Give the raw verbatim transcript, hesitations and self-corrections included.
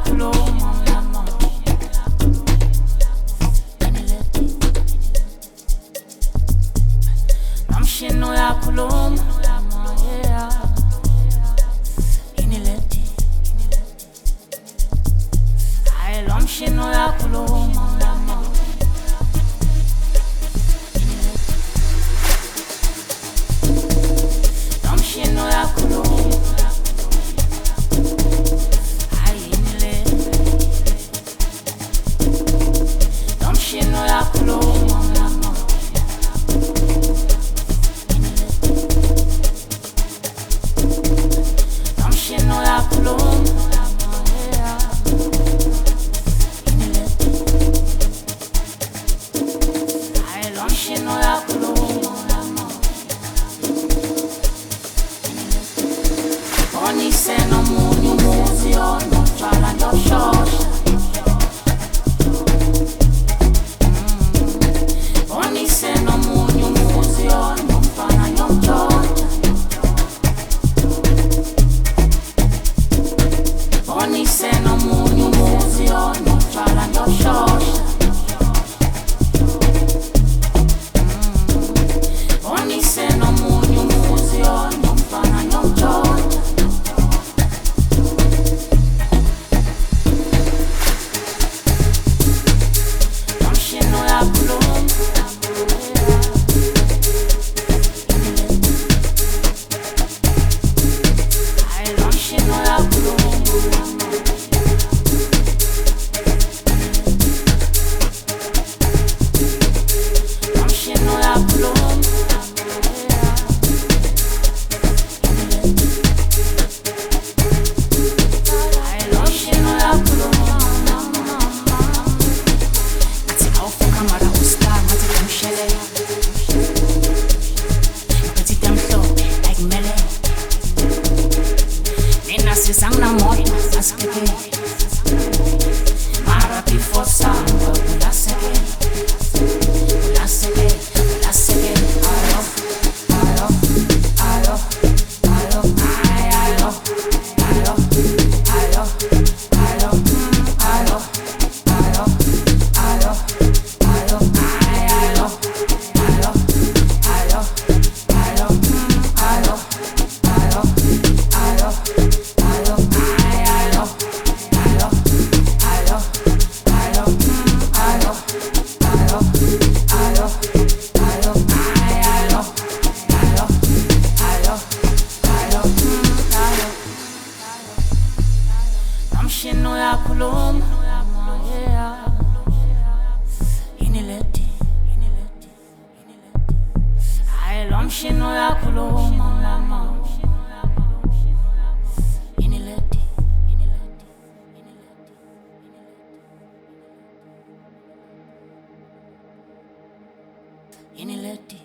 uyakhuluma mama. Nomshini uyakhuluma mama, yeah. Inileti. Hayi lo mshini uyakhuluma mama. Nomshini uyakhuluma. Hayi inileti. Nomshini uyakhuluma mama. Nomshini uyakhuluma mama, yeah. Inileti. Hayi lo mshini uyakhuluma mama. Bonise nomunye umuzi onotshwala ndoshosha. Bonise nomunye umuzi onomfana nomtshontsha. Bonise nomunye umuzi onotshwala ndoshosha. Bonise nomunye umuzi onomfana nomtshontsha. Nomshini uyakhuluma. Hayi lo mshini uyakhuluma. Nomshini uyakhuluma. Hayi lo mshini uyakhuluma. Athi awufoka mara ustar, ngathi damsheleya. Ngathi damhlophe like mele. Mina sisangunamoya asikeke. Mara before samba ulaseke. Ulaseke, ulaseke. Ayo, ayo, ayo, ayo, ay, ayo, ayo, ayo, ayo, mm, ayo, ayo, ayo, ayo, ay, ayo, ayo, ayo, ayo, mm, ayo, ayo, ayo, ayo, ay, ayo, ayo, ayo, ayo, mm, ayo, ayo, ayo, ayo, ay, ayo, ayo, ayo, ayo, mm, ayo. Nomshini uyakhuluma, yeah. Inileti. Hayi lo mshini uyakhuluma mama. Inileti. Inileti.